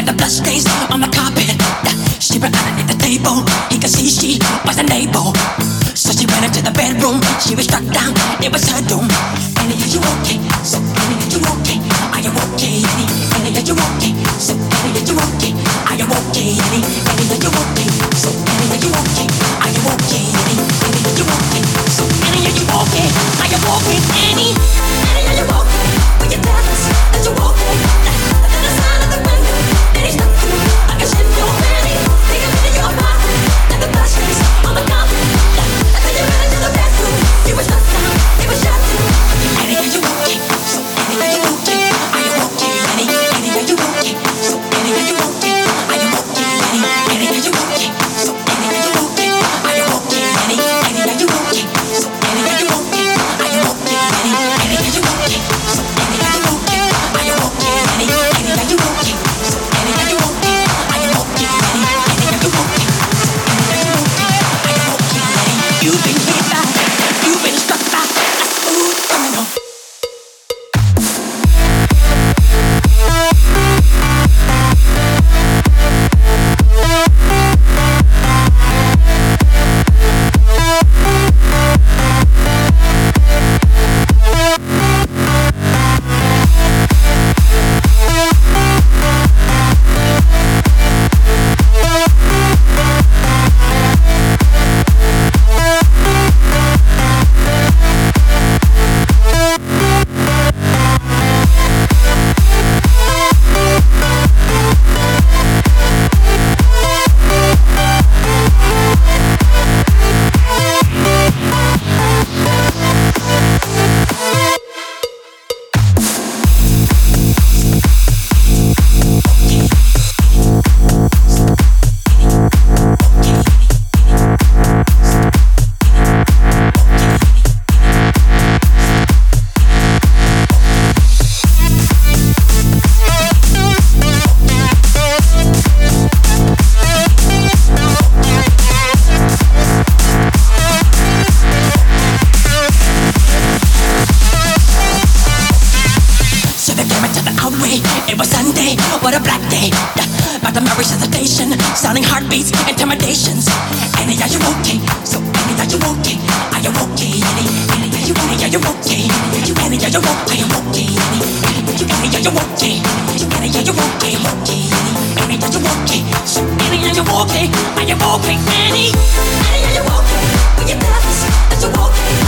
at the bloodstains on the carpet. She ran underneath the table. He could see she was unable. So she went into the bedroom. She was struck down. It was her doom. Annie, are you okay? So Annie, are you okay? Are you okay, Annie? Annie, are you okay? So Annie, are you okay? Are you okay, Annie? Annie, are you okay? So Annie, are you okay? Are you okay, Annie? Annie, are you okay? So Annie, are you okay? Are you okay, Annie? Annie, are you okay? Will you tell us that you're okay? At the side of the window, and he's stuck through like a shit your Annie. Take a minute in your pocket, and the bloodstains on the carpet. And then you ran into the bedroom. You were stuck down, it was shut through. Annie, are you okay? So Annie, are you okay? Are you okay, Annie? Annie, are you okay? So Annie, are you okay? Are you okay, Annie? Annie, are you okay? So Annie, are you okay? Are you okay, Annie? Annie, are you okay? So Annie, are you okay? Are you okay, Annie? Annie, are you okay? So Annie, are you okay? Are you okay, Annie? Annie, are you okay? So Annie, are you okay? Are you okay, Annie? Annie, are you okay? So Annie, are you okay? Are you okay, Annie? You've been hit by, you've been struck by a smooth criminal. It was Sunday, what a black day. About to marry hesitation, sounding heartbeats, intimidations. Annie, are you okay? So Annie, are you okay? Are you okay, Annie? Annie, are you okay? Are you okay? Annie, are you okay? Are you okay, Annie? Annie, are you okay? Annie, are you okay? Annie, are you okay? So Annie, are you okay? Are you okay, Annie? Annie, are you okay? Will you tell us that you're okay?